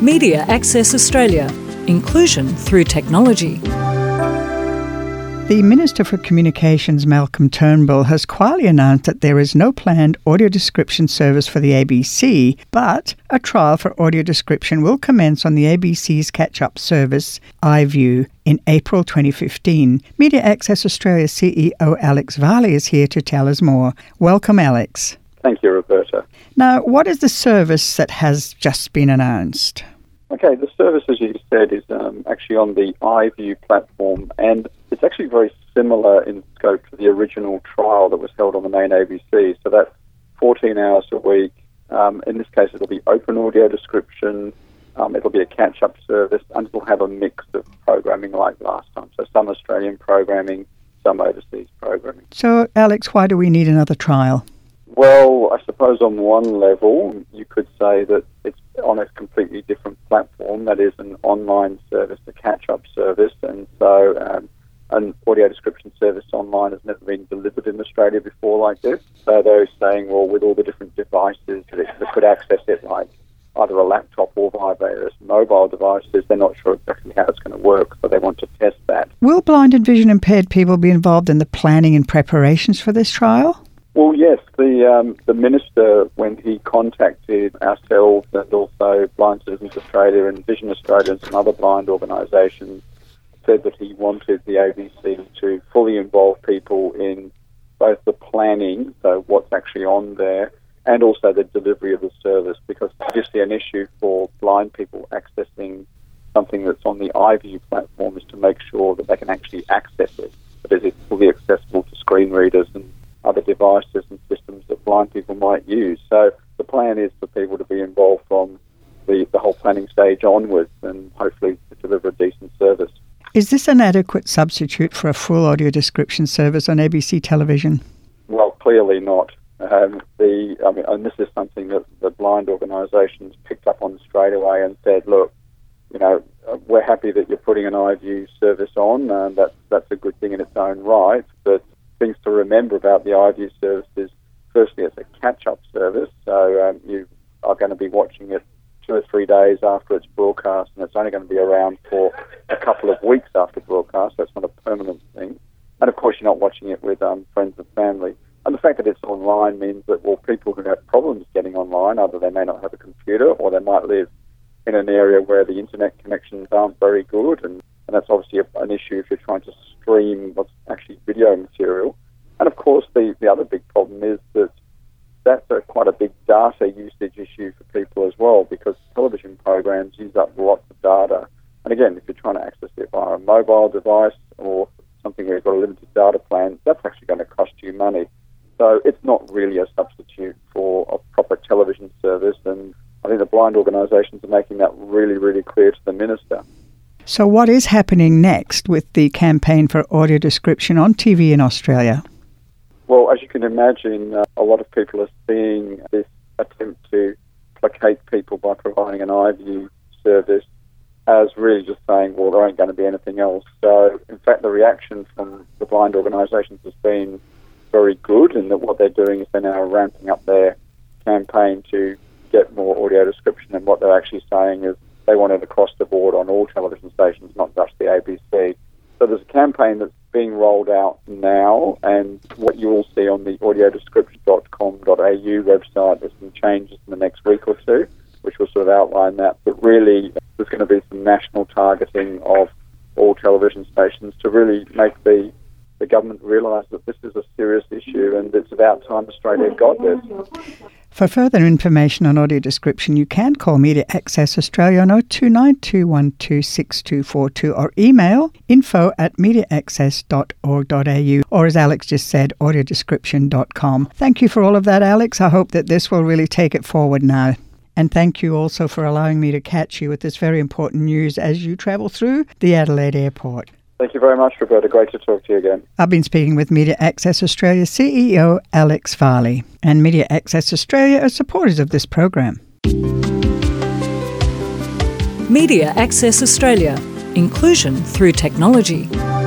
Media Access Australia. Inclusion through technology. The Minister for Communications, Malcolm Turnbull, has quietly announced that there is no planned audio description service for the ABC, but a trial for audio description will commence on the ABC's catch-up service, iView, in April 2015. Media Access Australia CEO Alex Varley is here to tell us more. Welcome, Alex. Thank you, Roberta. Now, what is the service that has just been announced? Okay, the service, as you said, is actually on the iView platform, and it's actually very similar in scope to the original trial that was held on the main ABC. So that's 14 hours a week. In this case, it'll be open audio description, it'll be a catch-up service, and it'll have a mix of programming like last time. So some Australian programming, some overseas programming. So, Alex, why do we need another trial? Well, I suppose on one level, you could say that it's on a completely different platform. That is an online service, a catch-up service, and so an audio description service online has never been delivered in Australia before like this. So they're saying, well, with all the different devices that could access it, like either a laptop or via various mobile devices, they're not sure exactly how it's going to work, so they want to test that. Will blind and vision impaired people be involved in the planning and preparations for this trial? Well, yes. The Minister, when he contacted ourselves and also Blind Citizens Australia and Vision Australia and some other blind organisations, said that he wanted the ABC to fully involve people in both the planning, so what's actually on there, and also the delivery of the service, because obviously an issue for blind people accessing something that's on the iView platform is to make sure that they can actually access it, that it's fully accessible to screen readers and other devices and systems that blind people might use. So the plan is for people to be involved from the whole planning stage onwards and hopefully to deliver a decent service. Is this an adequate substitute for a full audio description service on ABC television? Well, clearly not. And this is something that the blind organisations picked up on straight away and said, look, we're happy that you're putting an iView service on. That's a good thing in its own right, but things to remember about the iView service is, firstly, it's a catch-up service, so you are going to be watching it 2 or 3 days after it's broadcast, and it's only going to be around for a couple of weeks after broadcast, so it's not a permanent thing. And, of course, you're not watching it with friends and family. And the fact that it's online means that, well, people who have problems getting online, either they may not have a computer or they might live in an area where the internet connections aren't very good, and that's obviously an issue if you're trying to stream what's actually video material. And of course, the other big problem is that that's quite a big data usage issue for people as well, because television programs use up lots of data. And again, if you're trying to access it via a mobile device or something where you've got a limited data plan, that's actually going to cost you money. So it's not really a substitute for a proper television service, and I think the blind organisations are making that really, really clear to the Minister. So what is happening next with the campaign for audio description on TV in Australia? Well, as you can imagine, a lot of people are seeing this attempt to placate people by providing an iView service as really just saying, well, there ain't going to be anything else. So, in fact, the reaction from the blind organisations has been very good, and that what they're doing is they're now ramping up their campaign to get more audio description, and what they're actually saying is they want it across the board on all television stations, not just the ABC. So there's a campaign that's being rolled out now, and what you will see on the audiodescription.com.au website, there's some changes in the next week or two, which will sort of outline that. But really, there's going to be some national targeting of all television stations to really make the government realise that this is a serious issue, and it's about time Australia got this. For further information on audio description, you can call Media Access Australia on 0292126242 or email info@mediaaccess.org.au, or as Alex just said, audiodescription.com. Thank you for all of that, Alex. I hope that this will really take it forward now. And thank you also for allowing me to catch you with this very important news as you travel through the Adelaide Airport. Thank you very much, Roberta. Great to talk to you again. I've been speaking with Media Access Australia CEO Alex Varley. And Media Access Australia are supporters of this program. Media Access Australia. Inclusion through technology.